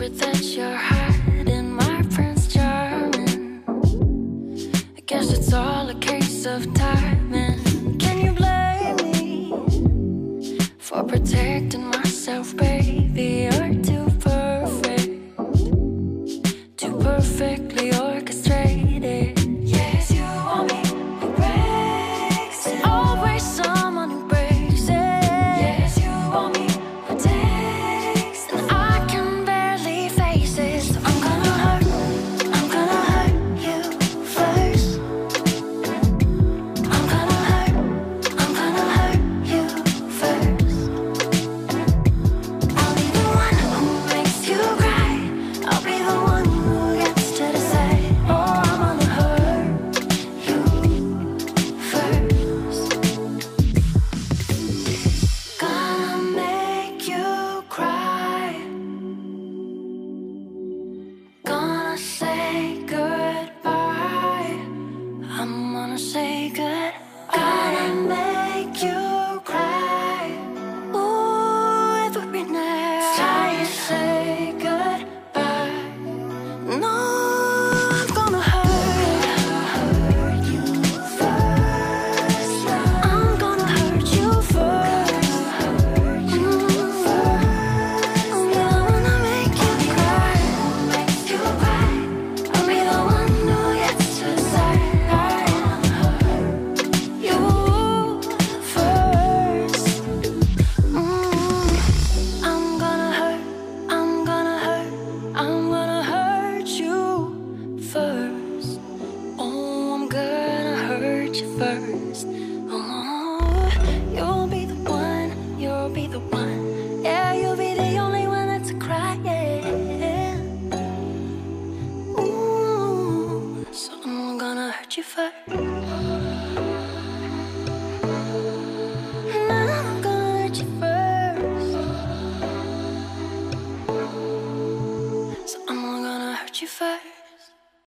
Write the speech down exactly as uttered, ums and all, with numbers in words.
secret that you're hiding, my Prince Charming. I guess it's all a case of timing. Can you blame me for protecting myself, baby? You're too perfect, too perfectly orchestrated. Yes, you want me who breaks it. Always someone who breaks it. Yes, you want me who takes it. And I can barely face it. So I'm gonna hurt, I'm gonna hurt you first. I'm gonna hurt, I'm gonna hurt you first. I'll be the one who makes you cry. I'll be the one who gets to decide. Oh, I'm gonna hurt you first. Gonna make you cry. Gonna say goodbye. I'm gonna say good. Gonna make you cry. Ooh, every night. Time to say goodbye. No, I'm gonna hurt you first. I'm gonna hurt you first. Mm. I'll be the one to make you cry. Makes you cry. I'll be the one who gets to decide. I'm gonna hurt you first. Mm. I'm gonna hurt, I'm gonna hurt, I'm gonna hurt you first. Oh, I'm gonna hurt you first. Oh, you'll be the one, you'll be the one. Yeah, you'll be the only one that's crying. Ooh, so I'm gonna hurt you first. I'm gonna hurt you first. So I'm gonna hurt you first.